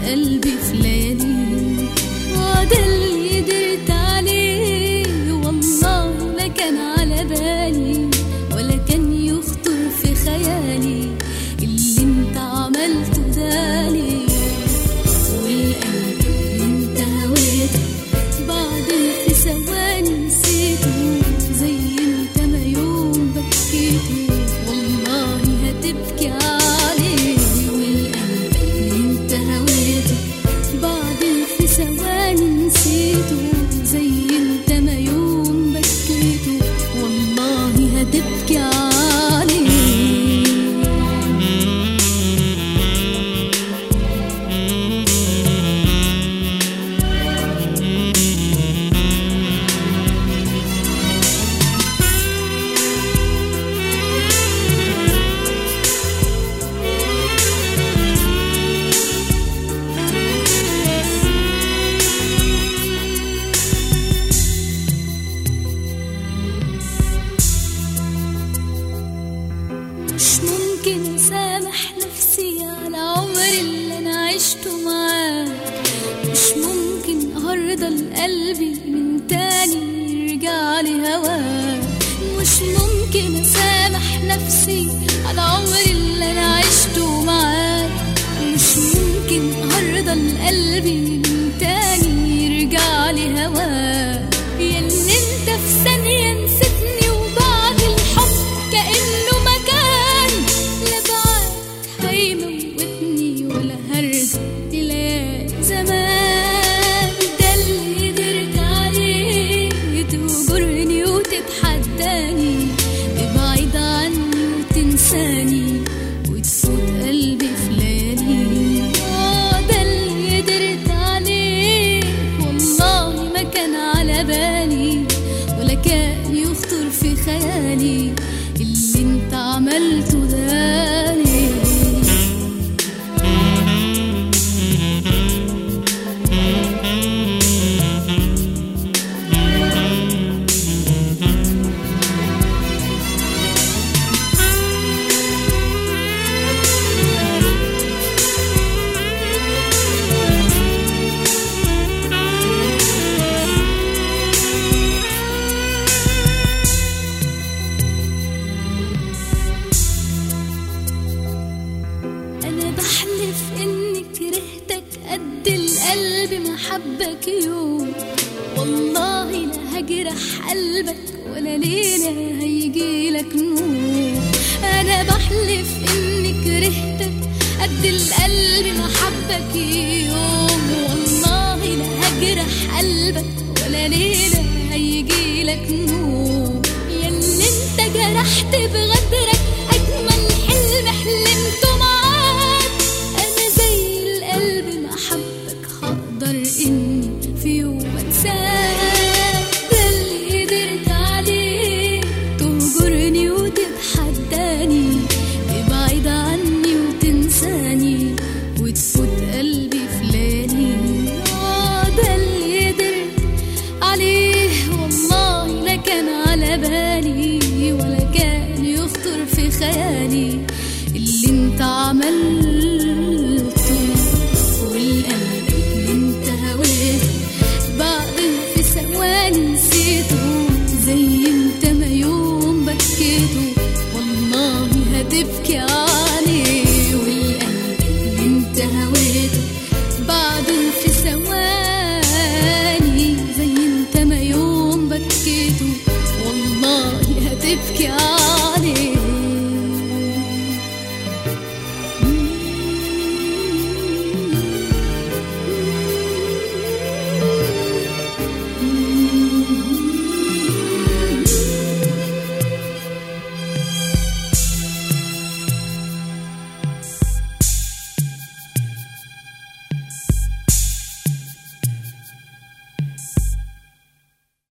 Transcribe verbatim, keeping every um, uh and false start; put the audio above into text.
قلبي في ليالي، وده اللي قدرت عليه والله لا كان على بالي ولا كان يخطر في خيالي اللي انت عملته دالي. والقلب اللي انت هويته بعدين في ثواني نسيته، زي انت ما يوم بكيته والله هتبكي عليه. والقلب اللي انت هويته بعدين في ثواني نسيته، زي انت ما يوم بكيته والله هتبكي عليه. مش ممكن اسامح نفسي على عمري اللي انا عشته معاك، مش ممكن هرضى لقلبي من تاني يرجع لي هواك، مش ممكن اسامح نفسي على عمري اللي انا عشته معاك، مش ممكن هرضى لقلبي من تاني يرجع لي هواك. ياللي انت في ثانية نسيتني وبعد الحب كأنه مكان، لا بعد هيموتني ولا هرجع لليالي زمان. ده اللي قدرت عليه تهجرني وتتحداني، تبعد عني وتنساني وتفوت قلبي في ليالي. اه ده اللي قدرت عليه والله ما كان على بالي ولا كان يخطر في خيالي اللي انت عملته دالي. أنا بحلف إني كرهتك قد القلب ما حبك يوم، والله لا هجرح قلبك ولا ليلة هيجيلك نور. أنا بحلف إني كرهتك قد القلب ما حبك يوم، والله لا هجرح قلبك ولا ليلة هيجيلك نور. ياللي انت جرحت بغدرك أجمل حلم حلمته معاك، أنا زي القلب ما حبك هقدر إني في يوم أنساك. ده اللي قدرت عليه تهجرني وتتحداني، تبعد عني وتنساني وتفوت قلبي في ليالي. آه ده اللي قدرت عليه والله لا كان على بالي ولا كان يخطر في خيالي اللي انت عملته